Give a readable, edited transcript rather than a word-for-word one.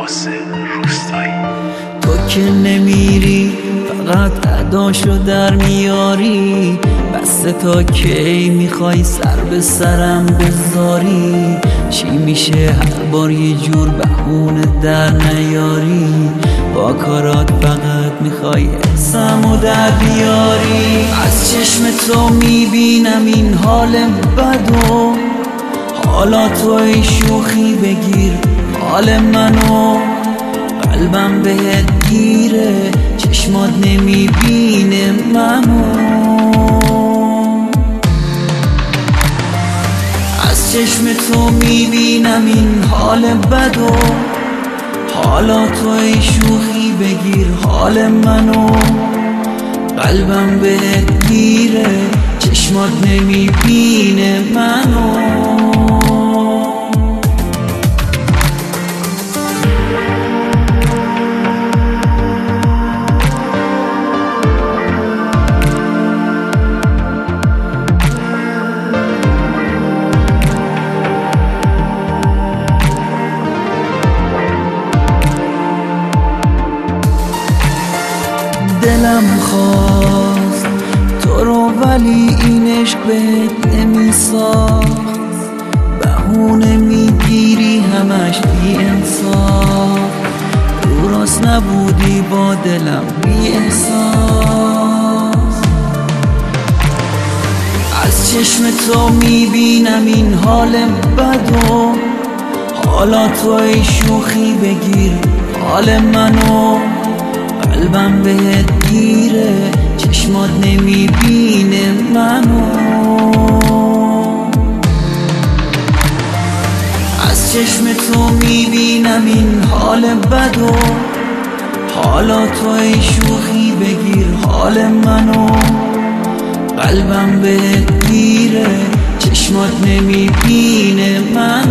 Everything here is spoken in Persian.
عباس روستایی. تو که نمیری فقط اداشو در میاری، بس تا کی میخوای سر به سرم بذاری؟ چی میشه هر بار یه جور بهونه در نیاری؟ با کارات فقط میخوای حسمو در بیاری. از چشم تو میبینم این حال بدو، حالا توی شوخی بگیر حال منو. قلبم بهت گیره چشمات نمیبینه منو. از چشم تو میبینم این حال بدو، حالا توی شوخی بگیر حال منو. قلبم بهت گیره چشمات نمیبینه منو. دلم خواست تو رو ولی این عشق بهت نمیساخت. بهونه میگیری همش بی انصاف، درست نبودی با دلم بی احساس. از چشم تو میبینم این حال بدو، حالا توی شوخی بگیر حال منو. قلبم بهت گیره چشمات نمیبینه منو. از چشم تو میبینم این حال بدو، حالا توی شوخی بگیر حال منو. قلبم بهت گیره چشمات نمیبینه منو.